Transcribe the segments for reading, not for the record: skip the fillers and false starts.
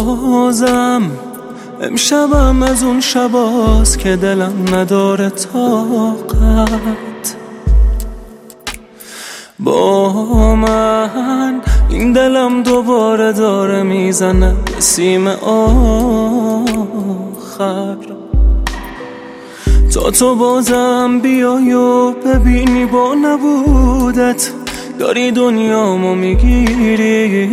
بازم امشبم از اون شباست که دلم نداره طاقت با من. این دلم دوباره داره میزنه به سیم آخر. تا تو بازم بیای و ببینی با نبودت داری دنیامو میگیری.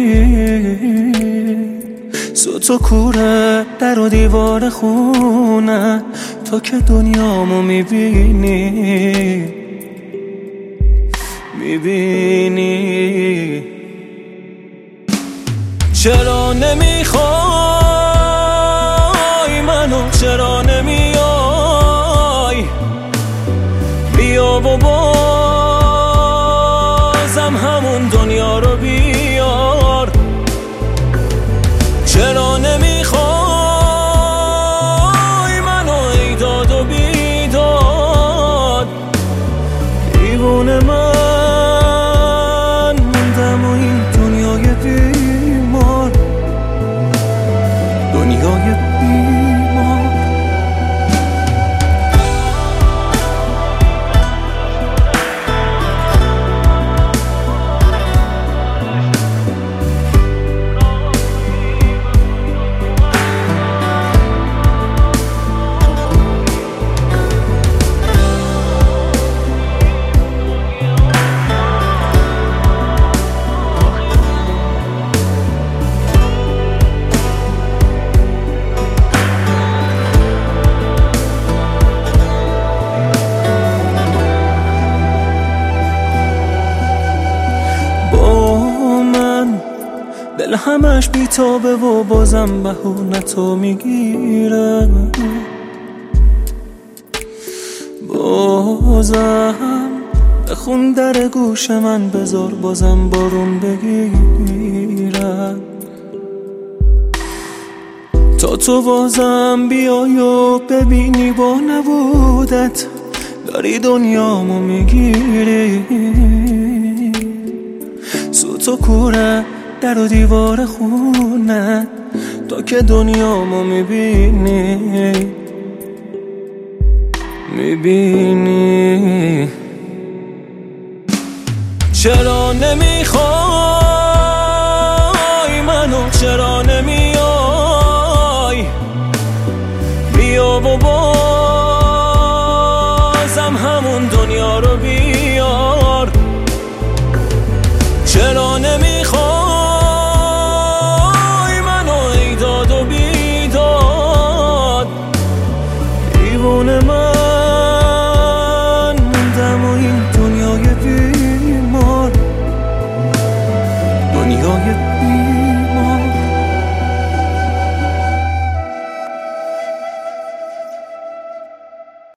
سوت و کوره در و دیوار خونه تو که دنیامو میبینی. چرا نمیخوای منو، چرا نمیای؟ بیا و بازم همون دنیا رو بیار. چرا نمیخوای منو ای داد و بیداد؟ دیوونه من موندم و این دنیای بیمار، دنیای بیمار. دل همش بیتابه و بازم بهونه تو میگیره. بازم بخون در گوش من بذار بازم بارون بگیره. تا تو بازم بیای و ببینی با نبودت داری دنیامو میگیری. سوت و کوره در و دیوار خونه تو که دنیامو میبینی. چرا نمیخوای منو، چرا نمیای؟ بیا و بازم همون دنیا رو بیار. چرا نمیخوای منو ای داد و بیداد؟ دیوونه من موندم و این دنیای بیمار، دنیای بیمار.